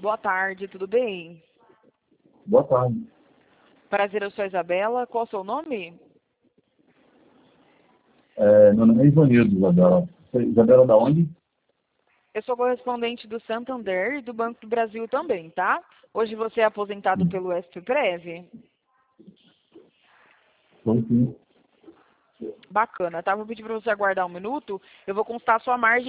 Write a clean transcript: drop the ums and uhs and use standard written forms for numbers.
Boa tarde, tudo bem? Boa tarde. Prazer, eu sou a Isabela. Qual o seu nome? Meu nome é Ivanildo, Isabela. Isabela da onde? Eu sou correspondente do Santander e do Banco do Brasil também, tá? Hoje você é aposentado pelo SPPrev? Sim. Bacana, tá? Vou pedir para você aguardar um minuto. Eu vou constar a sua margem